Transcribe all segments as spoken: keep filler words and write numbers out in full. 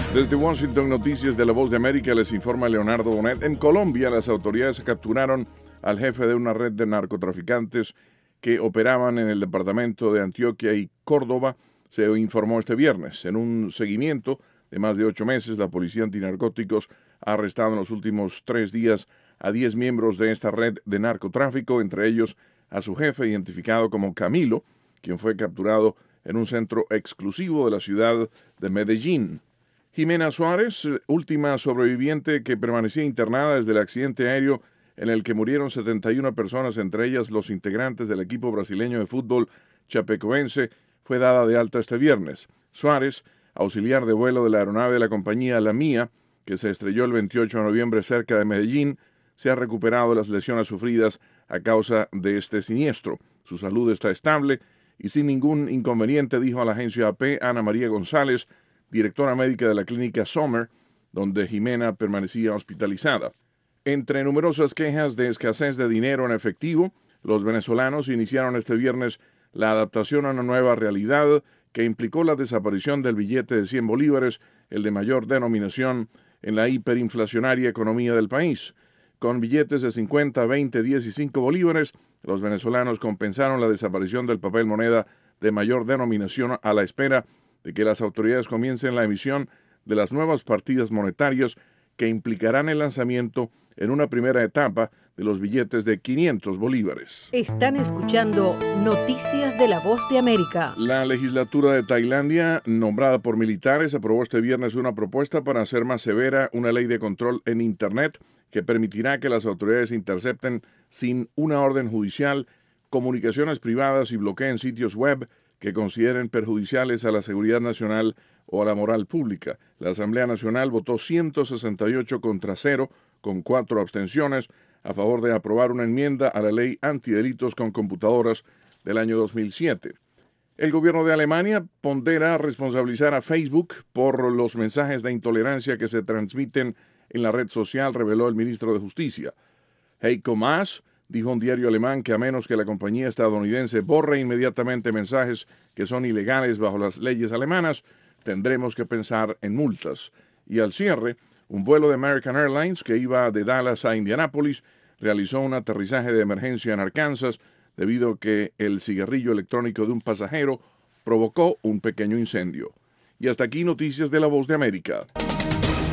Desde Washington, Noticias de La Voz de América, les informa Leonardo Bonet. En Colombia, las autoridades capturaron al jefe de una red de narcotraficantes que operaban en el departamento de Antioquia y Córdoba, se informó este viernes. En un seguimiento de más de ocho meses, la policía antinarcóticos ha arrestado en los últimos tres días a diez miembros de esta red de narcotráfico, entre ellos a su jefe, identificado como Camilo, quien fue capturado en un centro exclusivo de la ciudad de Medellín. Jimena Suárez, última sobreviviente que permanecía internada desde el accidente aéreo en el que murieron setenta y una personas, entre ellas los integrantes del equipo brasileño de fútbol chapecoense, fue dada de alta este viernes. Suárez, auxiliar de vuelo de la aeronave de la compañía La Mía, que se estrelló el veintiocho de noviembre cerca de Medellín, se ha recuperado de las lesiones sufridas a causa de este siniestro. Su salud está estable y sin ningún inconveniente, dijo a la agencia A P Ana María González, directora médica de la clínica Sommer, donde Jimena permanecía hospitalizada. Entre numerosas quejas de escasez de dinero en efectivo, los venezolanos iniciaron este viernes la adaptación a una nueva realidad que implicó la desaparición del billete de cien bolívares, el de mayor denominación en la hiperinflacionaria economía del país. Con billetes de cincuenta, veinte, diez y cinco bolívares, los venezolanos compensaron la desaparición del papel moneda de mayor denominación a la espera de que las autoridades comiencen la emisión de las nuevas partidas monetarias que implicarán el lanzamiento en una primera etapa de los billetes de quinientos bolívares. Están escuchando Noticias de la Voz de América. La legislatura de Tailandia, nombrada por militares, aprobó este viernes una propuesta para hacer más severa una ley de control en Internet que permitirá que las autoridades intercepten sin una orden judicial comunicaciones privadas y bloqueen sitios web que consideren perjudiciales a la seguridad nacional o a la moral pública. La Asamblea Nacional votó ciento sesenta y ocho contra cero, con cuatro abstenciones, a favor de aprobar una enmienda a la ley antidelitos con computadoras del año dos mil siete. El gobierno de Alemania pondera responsabilizar a Facebook por los mensajes de intolerancia que se transmiten en la red social, reveló el ministro de Justicia. Heiko Maas dijo a un diario alemán que a menos que la compañía estadounidense borre inmediatamente mensajes que son ilegales bajo las leyes alemanas, tendremos que pensar en multas. Y al cierre, un vuelo de American Airlines que iba de Dallas a Indianápolis realizó un aterrizaje de emergencia en Arkansas debido a que el cigarrillo electrónico de un pasajero provocó un pequeño incendio. Y hasta aquí Noticias de la Voz de América.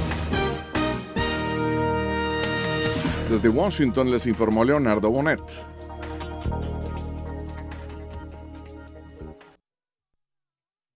Desde Washington les informó Leonardo Bonet.